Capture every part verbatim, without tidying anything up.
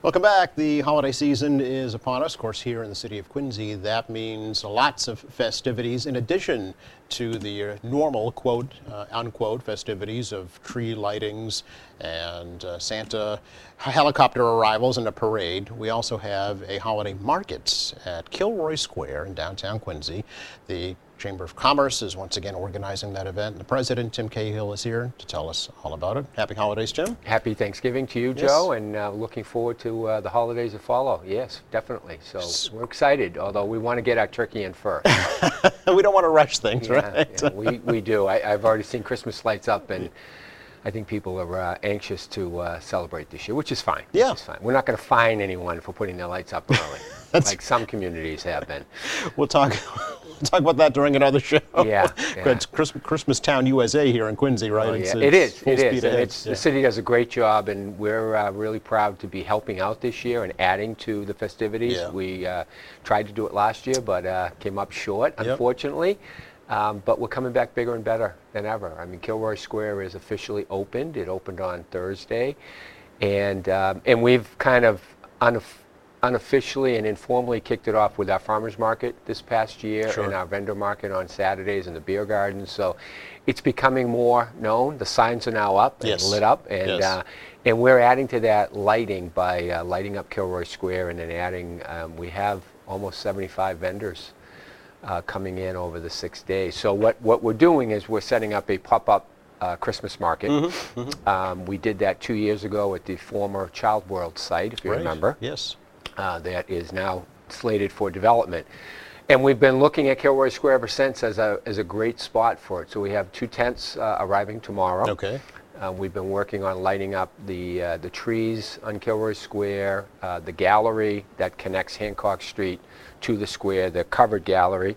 Welcome back. The holiday season is upon us, of course, here in the city of Quincy. That means lots of festivities in addition to the uh, normal, quote, uh, unquote, festivities of tree lightings and uh, Santa helicopter arrivals and a parade. We also have a holiday market at Kilroy Square in downtown Quincy. The Chamber of Commerce is once again organizing that event. The president, Tim Cahill, is here to tell us all about it. Happy holidays, Tim. Happy Thanksgiving to you, Yes. Joe, and uh, looking forward to uh, the holidays that follow. Yes, definitely. So we're excited, although we want to get our turkey in first. We don't want to rush things, yeah, right? Yeah, we, we do. I, I've already seen Christmas lights up, and I think people are uh, anxious to uh, celebrate this year, which is fine. Yeah. Which is fine. We're not going to fine anyone for putting their lights up early, like some communities have been. We'll talk, we'll talk about that during another show. Yeah. yeah. It's Christmas, Christmas Town U S A here in Quincy, right? Oh, It's, yeah. it's It is. full It speed is. ahead. And it's, Yeah. The city does a great job, and we're uh, really proud to be helping out this year and adding to the festivities. Yeah. We uh, tried to do it last year, but uh, came up short, Yep. unfortunately. Um, but we're coming back bigger and better than ever. I mean, Kilroy Square is officially opened. It opened on Thursday, and um, and we've kind of unof- unofficially and informally kicked it off with our farmers market this past year, Sure. and our vendor market on Saturdays and the beer garden. So it's becoming more known. The signs are now up Yes. and lit up, and Yes. uh, and we're adding to that lighting by uh, lighting up Kilroy Square, and then adding. Um, we have almost seventy-five vendors Uh, coming in over the six days. So what, what we're doing is we're setting up a pop-up uh, Christmas market. Mm-hmm, mm-hmm. Um, we did that two years ago at the former Child World site, if you Right. remember. Yes. Uh, that is now slated for development. And we've been looking at Kilroy Square ever since as a, as a great spot for it. So we have two tents uh, arriving tomorrow. Okay. Uh, we've been working on lighting up the uh, the trees on Kilroy Square, uh, the gallery that connects Hancock Street to the square, the covered gallery,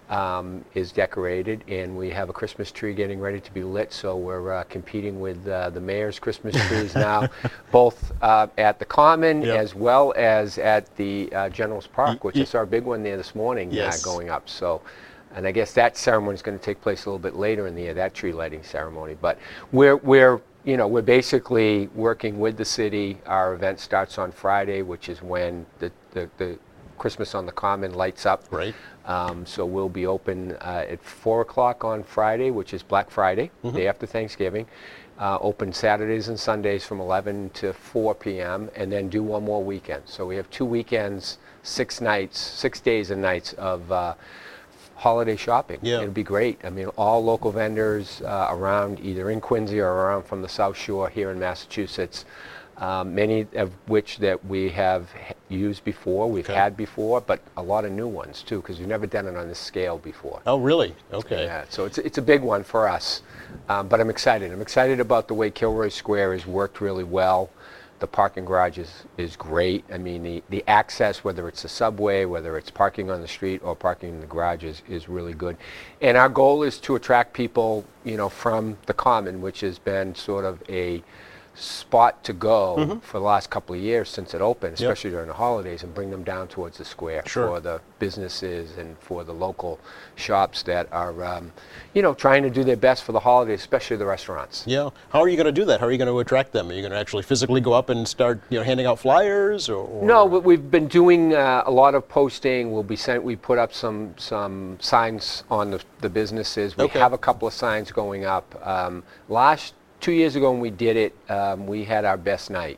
um, is decorated, and we have a Christmas tree getting ready to be lit. So we're uh, competing with uh, the mayor's Christmas trees now, both uh, at the Common Yep. as well as at the uh, General's Park, which y- is our big one there this morning Yes. uh, going up. So. And I guess that ceremony is going to take place a little bit later in the year, that tree lighting ceremony. But we're, we're, you know, we're basically working with the city. Our event starts on Friday, which is when the, the, the Christmas on the Common lights up. Right. Um, so we'll be open uh, at four o'clock on Friday, which is Black Friday, Mm-hmm. day after Thanksgiving. Uh, open Saturdays and Sundays from eleven to four p m and then do one more weekend. So we have two weekends, six nights, six days and nights of uh, holiday shopping. Yeah. It'll be great. I mean, all local vendors uh, around, either in Quincy or around from the South Shore here in Massachusetts, um, many of which that we have h- used before, we've Okay. had before, but a lot of new ones too, because we've never done it on this scale before. Oh, really? Okay. Yeah, so it's, it's a big one for us, um, but I'm excited. I'm excited about the way Kilroy Square has worked really well. The parking garage is, is great. I mean, the, the access, whether it's the subway, whether it's parking on the street or parking in the garage, is, is really good. And our goal is to attract people, you know, from the Common, which has been sort of a spot to go Mm-hmm. for the last couple of years since it opened, especially during the holidays, and bring them down towards the square Sure. for the businesses and for the local shops that are, um, you know, trying to do their best for the holidays, especially the restaurants. Yeah. How are you going to do that? How are you going to attract them? Are you going to actually physically go up and start, you know, handing out flyers, or? or No, but we've been doing uh, a lot of posting. We'll be sent. We put up some some signs on the the businesses. We Okay. have a couple of signs going up. Um, last two years ago when we did it, um, we had our best night.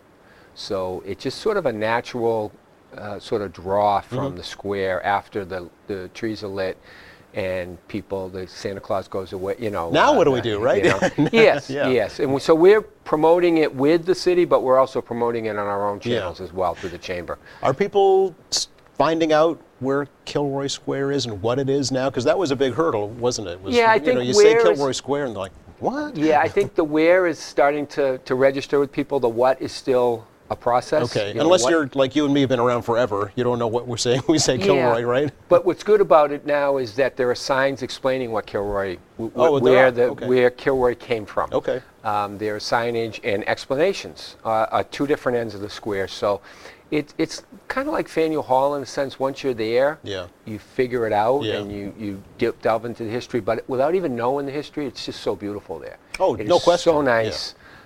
So it's just sort of a natural uh, sort of draw from Mm-hmm. the square after the the trees are lit. And people, the Santa Claus goes away, you know. Now uh, what do we uh, do, right? you know. Yes, Yeah. yes. And we, so we're promoting it with the city, but we're also promoting it on our own Yeah. channels as well through the chamber. Are people s- finding out where Kilroy Square is and what it is now? Because that was a big hurdle, wasn't it? Was, Yeah, I you know, think you say where is- Kilroy Square and they're like, what? Yeah, I think the where is starting to, to register with people. The what is still a process. Okay, You know, unless what- you're like you and me have been around forever, you don't know what we're saying. We say Kilroy, Yeah. right? But what's good about it now is that there are signs explaining what Kilroy, w- Oh, there where are? the Okay. where Kilroy came from. Okay. Um, there are signage and explanations uh, at two different ends of the square. So it, it's kind of like Faneuil Hall in a sense. Once you're there, Yeah. you figure it out Yeah. and you, you dip, delve into the history. But without even knowing the history, it's just so beautiful there. Oh, It no is question. so Yeah. nice.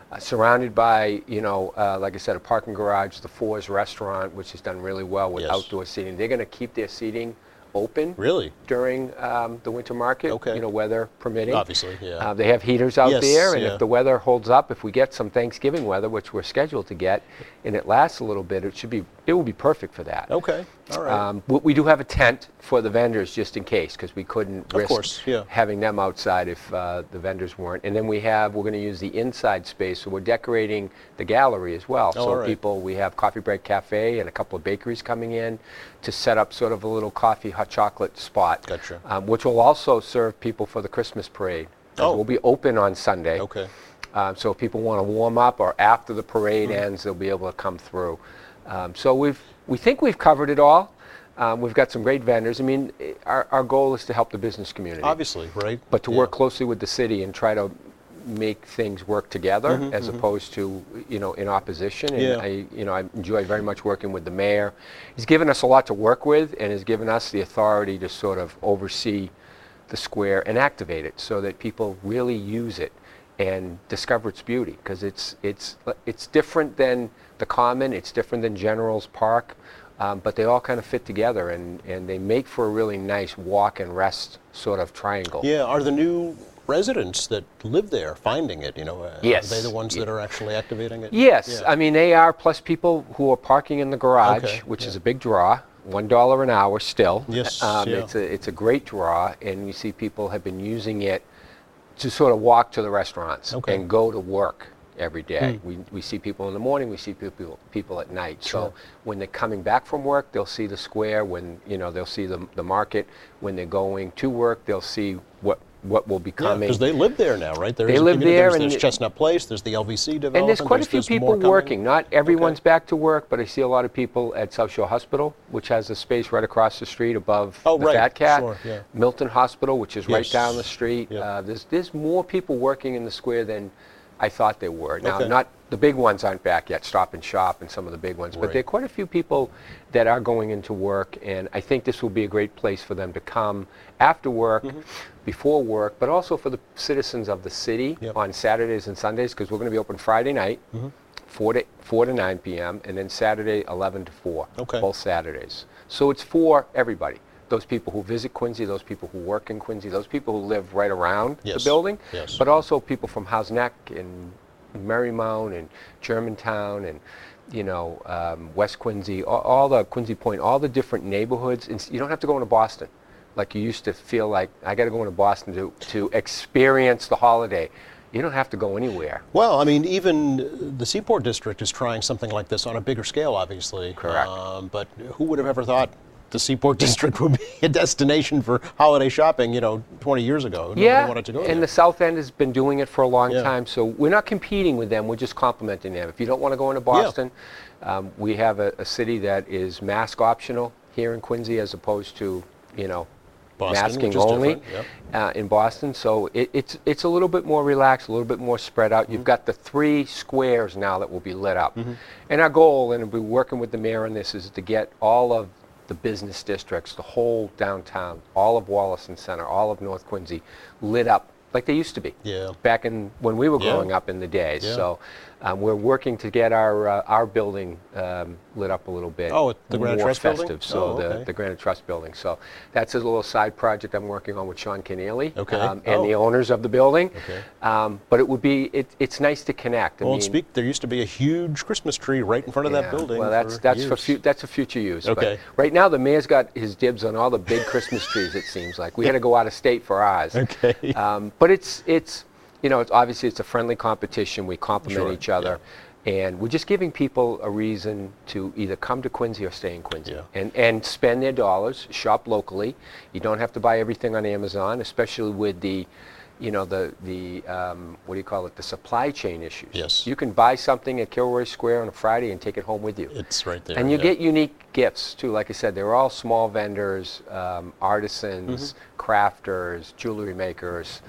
uh, surrounded by, you know, uh, like I said, a parking garage, the Fours restaurant, which has done really well with Yes. outdoor seating. They're going to keep their seating open Really? during um, the winter market, Okay. you know, weather permitting. Obviously, yeah. Uh, they have heaters out Yes, there, and yeah. if the weather holds up, if we get some Thanksgiving weather, which we're scheduled to get, and it lasts a little bit, it should be, it will be perfect for that. Okay, all right. Um, we, we do have a tent for the vendors just in case, because we couldn't Of risk course, yeah. having them outside if uh, the vendors weren't. And then we have, we're going to use the inside space, so we're decorating the gallery as well. Oh, so all right. people, we have Coffee Break Cafe and a couple of bakeries coming in to set up sort of a little coffee, hot chocolate spot, Gotcha. um, which will also serve people for the Christmas parade. Oh. We'll be open on Sunday. Okay. Um, so if people want to warm up or after the parade ends, they'll be able to come through. Um, so we've, we think we've covered it all. Um, we've got some great vendors. I mean, eh, our, our goal is to help the business community. Obviously, right? But to Yeah. work closely with the city and try to make things work together Mhm, as mhm. opposed to, you know, in opposition. And Yeah. I, you know, I enjoy very much working with the mayor. He's given us a lot to work with and has given us the authority to sort of oversee the square and activate it so that people really use it and discover its beauty, because it's it's it's different than the Common, it's different than General's Park, um, but they all kind of fit together, and and they make for a really nice walk and rest sort of triangle. Yeah, are the new residents that live there finding it, you know, uh, Yes. are they the ones that are actually activating it? Yes, Yeah. I mean they are, plus people who are parking in the garage, Okay, which yeah. is a big draw. One dollar an hour still. Yes, um, yeah. it's a it's a great draw, and you see people have been using it to sort of walk to the restaurants Okay. and go to work every day. Hmm. We we see people in the morning, we see people people at night. Sure. So when they're coming back from work, they'll see the square. When you know they'll see the the market. When they're going to work, they'll see what what will be Yeah, coming. because they live there now, right? There They is- live you know, there, There's, and there's it- Chestnut Place, there's the L V C development. And there's quite a few there's more people coming. working. Not everyone's Okay. back to work, but I see a lot of people at South Shore Hospital, which has a space right across the street above Oh, the right. Fat Cat. Sure, yeah. Milton Hospital, which is right Yes. down the street. Yep. Uh, there's there's more people working in the square than I thought there were. Now, Okay. not the big ones aren't back yet. Stop and Shop and some of the big ones, but Right. there are quite a few people that are going into work, and I think this will be a great place for them to come after work, Mm-hmm. before work, but also for the citizens of the city Yep. on Saturdays and Sundays, because we're going to be open Friday night. Mm-hmm. four to four to nine p m and then Saturday eleven to four. Okay. Both Saturdays. So it's for everybody. Those people who visit Quincy, those people who work in Quincy, those people who live right around Yes. the building, Yes. but also people from House Neck and Marymount and Germantown and you know um, West Quincy, all, all the Quincy Point, all the different neighborhoods. And s- you don't have to go into Boston, like you used to feel like I got to go into Boston to to experience the holiday. You don't have to go anywhere. Well, I mean, even the Seaport District is trying something like this on a bigger scale, obviously. Correct. Um, but who would have ever thought the Seaport District would be a destination for holiday shopping, you know, twenty years ago? Nobody Yeah, wanted to go and there. the South End has been doing it for a long Yeah. time, so we're not competing with them, we're just complimenting them. If you don't want to go into Boston, um, we have a, a city that is mask optional here in Quincy as opposed to, you know, Boston, masking which is only different, uh, in Boston. So it, it's it's a little bit more relaxed, a little bit more spread out. Mm-hmm. You've got the three squares now that will be lit up. And our goal, and we're working with the mayor on this, is to get all of the business districts, the whole downtown, all of Wollaston Center, all of North Quincy lit up like they used to be. Yeah. Back in when we were Yeah. growing up in the days. Yeah. So um, we're working to get our uh, our building um, lit up a little bit. Oh, the Granite more Trust building? festive. So Oh, the okay. the Granite Trust building. So that's a little side project I'm working on with Sean Keneally Okay. um, and Oh. the owners of the building. Okay. Um, but it would be it, it's nice to connect. I Well, mean, speak. There used to be a huge Christmas tree right in front of yeah, that building. Well, that's for that's for years. fu- that's for future use. but Okay. right now, the mayor's got his dibs on all the big Christmas trees. It seems like we had to go out of state for ours. Okay. Um, but it's it's you know it's obviously it's a friendly competition. We complement Sure, each other. And we're just giving people a reason to either come to Quincy or stay in Quincy Yeah. and, and spend their dollars, shop locally. You don't have to buy everything on Amazon, especially with the, you know, the, the um, what do you call it, the supply chain issues. Yes. You can buy something at Kilroy Square on a Friday and take it home with you. It's right there. And you yeah. get unique gifts too. Like I said, they're all small vendors, um, artisans, Mm-hmm. crafters, jewelry makers.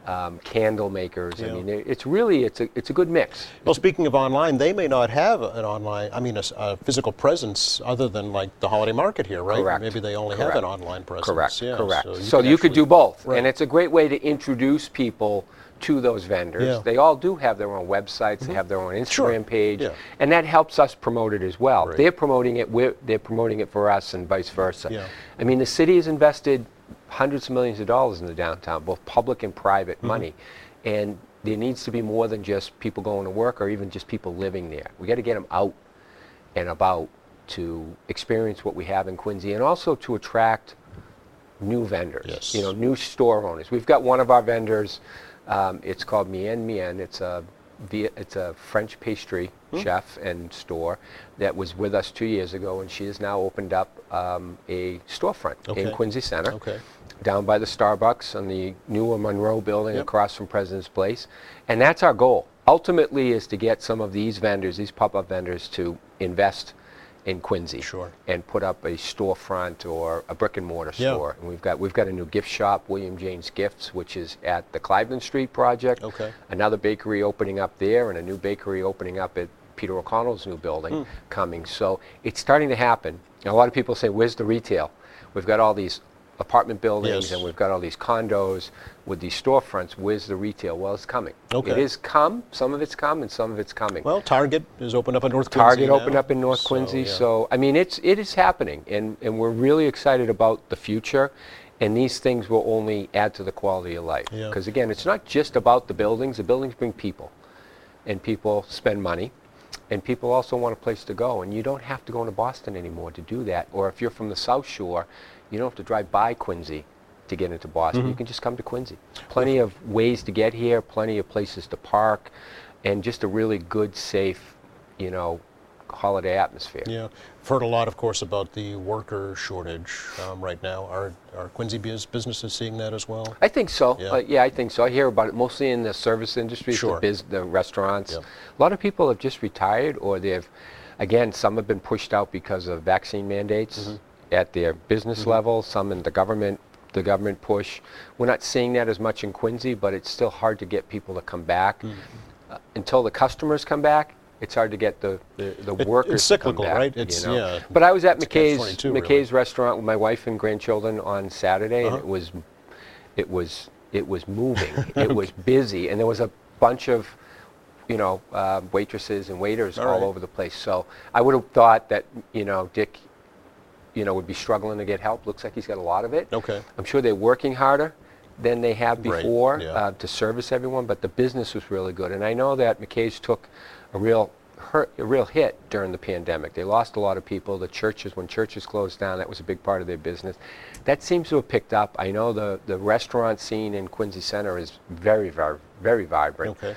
um, candle makers. Yeah. I mean, it- it's really, it's a, it's a good mix. Well, speaking of online, they may not have an online, I mean, a, s- a physical presence other than like the holiday market here, right? Correct. Maybe they only Correct. have an online presence. Correct, Yeah, correct. So you, So could, you could actually- do both, Right. and it's a great way to introduce people to those vendors. Yeah. They all do have their own websites, they have their own Instagram Sure. page, Yeah. and that helps us promote it as well. Right. They're promoting it, we're, they're promoting it for us, and vice versa. Yeah. I mean, the city has invested hundreds of millions of dollars in the downtown, both public and private Mm-hmm. money, and there needs to be more than just people going to work or even just people living there. We got to get them out and about to experience what we have in Quincy, and also to attract new vendors, Yes. you know, new store owners. We've got one of our vendors, um, it's called Mien Mien. It's a, Viet- it's a French pastry Hmm. chef and store that was with us two years ago, and she has now opened up um, a storefront in Okay. Quincy Center, Okay. down by the Starbucks on the newer Monroe building Yep. across from President's Place. And that's our goal. Ultimately is to get some of these vendors, these pop-up vendors, to invest in Quincy. Sure. And put up a storefront or a brick and mortar Yeah. store. And we've got we've got a new gift shop, William James Gifts, which is at the Cliveden Street project. Okay. Another bakery opening up there, and a new bakery opening up at Peter O'Connell's new building Hmm. coming. So it's starting to happen. And a lot of people say, where's the retail? We've got all these apartment buildings Yes. and we've got all these condos with these storefronts. Where's the retail? Well, it's coming. Okay. It is come. Some of it's come and some of it's coming. Well, Target is opened up in North Quincy Target now, opened up in North so, Quincy. yeah. So, I mean, it's, it is happening, and, and we're really excited about the future. And these things will only add to the quality of life. Yeah. Because, again, it's not just about the buildings. The buildings bring people, and people spend money, and people also want a place to go. And you don't have to go into Boston anymore to do that. Or if you're from the South Shore, you don't have to drive by Quincy to get into Boston. Mm-hmm. You can just come to Quincy. Plenty of ways to get here, plenty of places to park, and just a really good, safe, you know, holiday atmosphere. Yeah, I've heard a lot, of course, about the worker shortage um, right now. Are, are Quincy bus- businesses seeing that as well? I think so. Yeah. Uh, yeah, I think so. I hear about it mostly in the service industry, Sure. the, biz, the restaurants. Yeah. A lot of people have just retired, or they've, again, some have been pushed out because of vaccine mandates Mm-hmm. at their business level, some in the government, the government push. We're not seeing that as much in Quincy, but it's still hard to get people to come back. Mm-hmm. Uh, until the customers come back, it's hard to get the, the, the It- workers it's to come cyclical, back, right? you It's- know? yeah. But I was at catch McKay's, twenty-two, really. McKay's restaurant with my wife and grandchildren on Saturday, Uh-huh. and it was, it was, it was moving. It was busy, and there was a bunch of, you know, uh, waitresses and waiters All all right. over the place. So I would have thought that, you know, Dick, you know, would be struggling to get help. Looks like he's got a lot of it. Okay. I'm sure they're working harder than they have Right, before yeah. uh, to service everyone, but the business was really good. And I know that McKay's took a real hurt, a real hit during the pandemic. They lost a lot of people. The churches, when churches closed down, that was a big part of their business. That seems to have picked up. I know the, the restaurant scene in Quincy Center is very, very, very vibrant. Okay.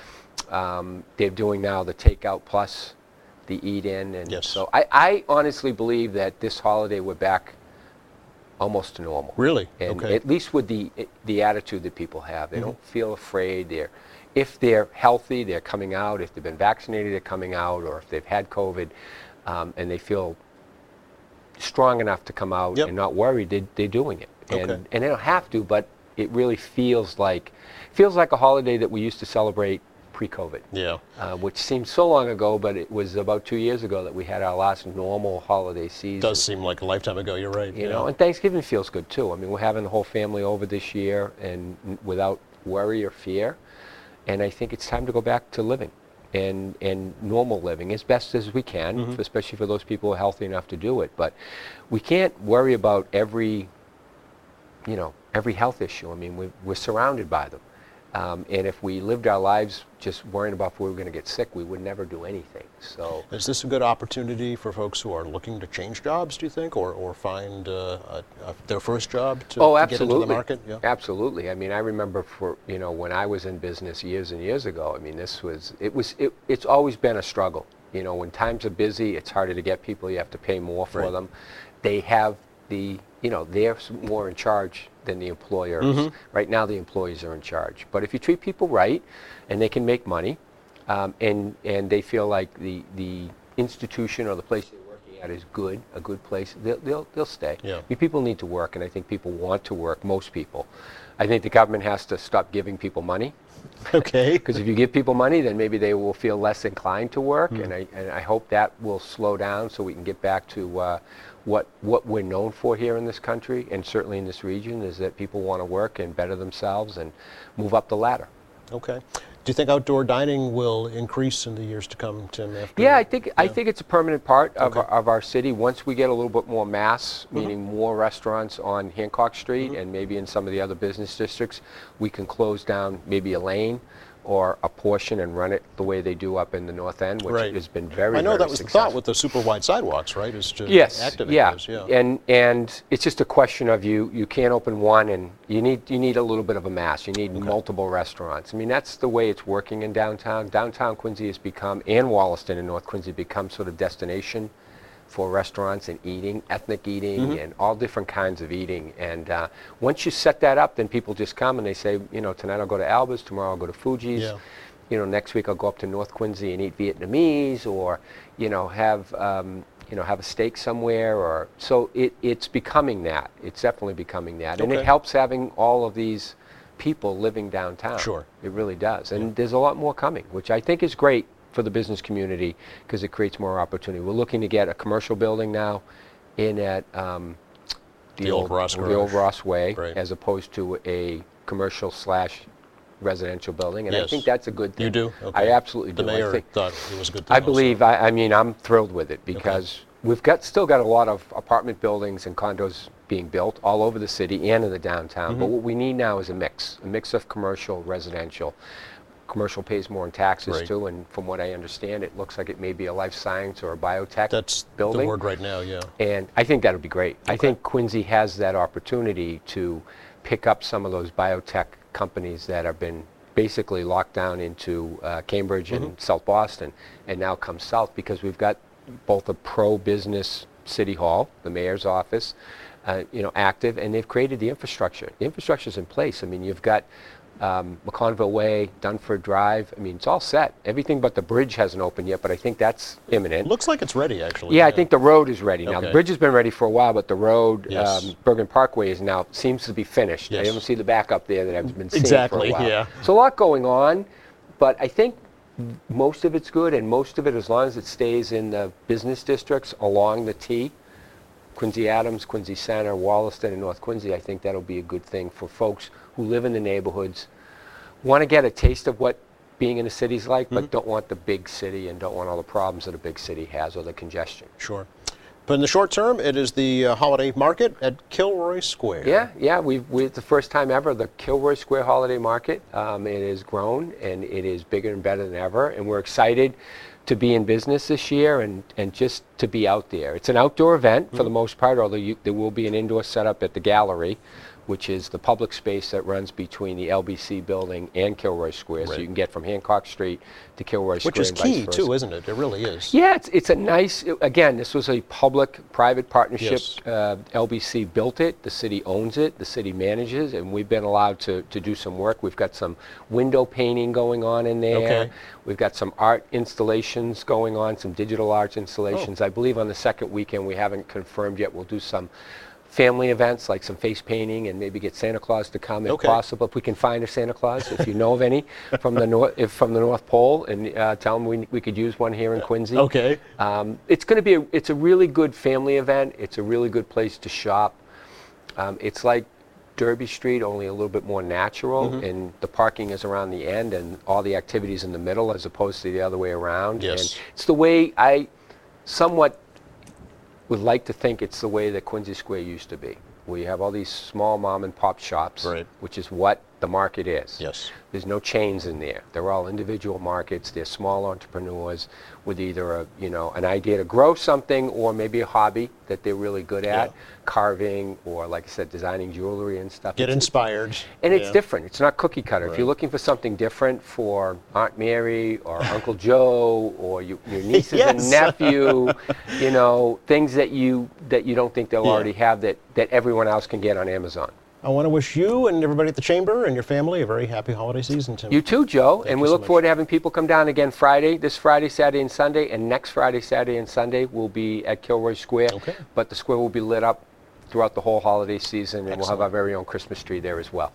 Um, they're doing now the takeout plus the eat-in, and Yes. so I, I honestly believe that this holiday we're back almost to normal. Really? And Okay. at least with the the attitude that people have, Mm-hmm. they don't feel afraid. They're, if they're healthy, they're coming out. If they've been vaccinated, they're coming out. Or if they've had COVID, um, and they feel strong enough to come out Yep. and not worried, they, they're doing it. And Okay. and they don't have to, but it really feels like feels like a holiday that we used to celebrate pre-COVID. Yeah. Uh, which seems so long ago, but it was about two years ago that we had our last normal holiday season. Does seem like a lifetime ago. You're right. You yeah. know, and Thanksgiving feels good too. I mean, we're having the whole family over this year and n- without worry or fear. And I think it's time to go back to living and, and normal living as best as we can, Mm-hmm. especially for those people who are healthy enough to do it. But we can't worry about every, you know, every health issue. I mean, we, we're surrounded by them. Um, and if we lived our lives just worrying about if we were going to get sick, we would never do anything. So. Is this a good opportunity for folks who are looking to change jobs, do you think, or, or find uh, a, a, their first job to, Oh, to get into absolutely. the market? Yeah. Absolutely. I mean, I remember for, you know, when I was in business years and years ago, I mean, this was, it was, it, it's always been a struggle. You know, when times are busy, it's harder to get people. You have to pay more for Right. them. They have the, you know, they're s- more in charge than the employers. Mm-hmm. Right now, the employees are in charge. But if you treat people right and they can make money, um, and, and they feel like the, the institution or the place they're working that is good, a good place, they'll, they'll, they'll stay. Yeah. I mean, people need to work, and I think people want to work, most people. I think the government has to stop giving people money. Okay. Because if you give people money, then maybe they will feel less inclined to work, Mm. and, I, and I hope that will slow down so we can get back to uh, what, what we're known for here in this country, and certainly in this region, is that people want to work and better themselves and move up the ladder. Okay. Do you think outdoor dining will increase in the years to come, Tim? After, Yeah, I think I yeah. think it's a permanent part of, Okay. our, of our city. Once we get a little bit more mass, Mm-hmm. meaning more restaurants on Hancock Street and maybe in some of the other business districts, we can close down maybe a lane or a portion and run it the way they do up in the North End, which Right. has been very, I know very that was the successful. thought with the super wide sidewalks, right? Is to Yes, activate yeah. those. Yeah. and and it's just a question of you you can't open one, and you need you need a little bit of a mass. You need multiple restaurants. I mean, that's the way it's working in downtown. Downtown Quincy has become, and Wollaston and North Quincy, become sort of destination for restaurants and eating, ethnic eating, Mm-hmm. and all different kinds of eating. And uh, once you set that up, then people just come and they say, you know, tonight I'll go to Alba's, tomorrow I'll go to Fuji's. Yeah. You know, next week I'll go up to North Quincy and eat Vietnamese, or, you know, have, um, you know, have a steak somewhere. Or so it, it's becoming that. It's definitely becoming that, and Okay. it helps having all of these people living downtown. Sure. It really does, and there's a lot more coming, which I think is great for the business community because it creates more opportunity. We're looking to get a commercial building now in at um, The old Ross the old Garage. Ross Way, Right. as opposed to a commercial slash residential building, and I Yes. think that's a good thing. You do? I Okay. absolutely The do. I mayor think, thought it was a good thing I also. believe, I, I mean, I'm thrilled with it because we've got still got a lot of apartment buildings and condos being built all over the city and in the downtown. Mm-hmm. But what we need now is a mix, a mix of commercial, residential. Commercial pays more in taxes Right. too, and from what I understand, it looks like it may be a life science or a biotech That's building. the word right now, yeah. And I think that would be great. I think Quincy has that opportunity to pick up some of those biotech companies that have been basically locked down into uh, Cambridge and South Boston, and now come south because we've got both a pro-business city hall, the mayor's office, uh, you know, active, and they've created the infrastructure. The infrastructure's in place. I mean, you've got um, McConville Way, Dunford Drive. I mean, it's all set. Everything but the bridge hasn't opened yet, but I think that's imminent. Looks like it's ready, actually. Yeah, I think the road is ready now. Okay. The bridge has been ready for a while, but the road, Yes. um, Bergen Parkway, is now seems to be finished. I Yes. don't see the back up there that I've been seeing Exactly, for a while. yeah. So a lot going on, but I think most of it's good, and most of it, as long as it stays in the business districts along the T, Quincy Adams, Quincy Center, Wollaston, and North Quincy, I think that'll be a good thing for folks who live in the neighborhoods, want to get a taste of what being in a city's like, but don't want the big city and don't want all the problems that a big city has or the congestion. Sure. But in the short term, it is the uh, holiday market at Kilroy Square. Yeah, yeah, we've, we, it's the first time ever, the Kilroy Square Holiday Market. Um, it has grown, and it is bigger and better than ever, and we're excited to be in business this year and, and just to be out there. It's an outdoor event for the most part, although you, there will be an indoor setup at the gallery, which is the public space that runs between the L B C building and Kilroy Square, so Right. you can get from Hancock Street to Kilroy Square. Which is and vice key, versa. too, isn't it? It really is. Yeah, it's, it's a nice, again, this was a public-private partnership. Yes. Uh, L B C built it, the city owns it, the city manages, and we've been allowed to, to do some work. We've got some window painting going on in there. Okay. We've got some art installations going on, some digital art installations. Oh. I believe on the second weekend, we haven't confirmed yet, we'll do some family events like some face painting and maybe get Santa Claus to come if Okay. possible, if we can find a Santa Claus, if you know of any from the north, if from the North Pole, and uh, tell them we, we could use one here in Quincy. Okay. Um, it's going to be a, it's a really good family event. It's a really good place to shop. Um, it's like Derby Street, only a little bit more natural, Mm-hmm. and the parking is around the end and all the activities in the middle as opposed to the other way around. Yes. And it's the way I somewhat would like to think it's the way that Quincy Square used to be, where you have all these small mom and pop shops, Right. which is what the market is. Yes. There's no chains in there. They're all individual markets. They're small entrepreneurs with either a, you know, an idea to grow something or maybe a hobby that they're really good at, Yeah. carving or, like I said, designing jewelry and stuff. Get It's- inspired. and it's Yeah. different. It's not cookie cutter. If Right. you're looking for something different for Aunt Mary or Uncle Joe or you, your nieces and Yes. nephew, you know, things that you that you don't think they'll Yeah. already have that, that everyone else can get on Amazon. I want to wish you and everybody at the Chamber and your family a very happy holiday season, Tim. You too, Joe. Thank and you we so look much. forward to having people come down again Friday, this Friday, Saturday, and Sunday. And next Friday, Saturday, and Sunday, we'll be at Kilroy Square. Okay. But the square will be lit up throughout the whole holiday season, and we'll have Excellent. our very own Christmas tree there as well.